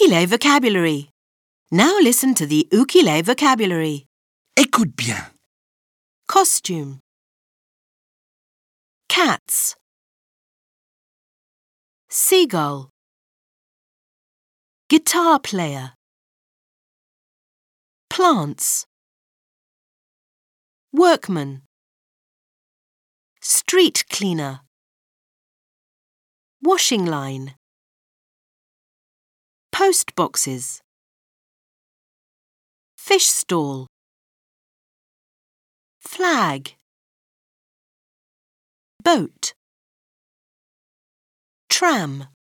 Ukile vocabulary. Now listen to the Ukile vocabulary. Écoute bien. Costume. Cats. Seagull. Guitar player. Plants. Workman. Street cleaner. Washing line. Post boxes. Fish stall. Flag. Boat. Tram.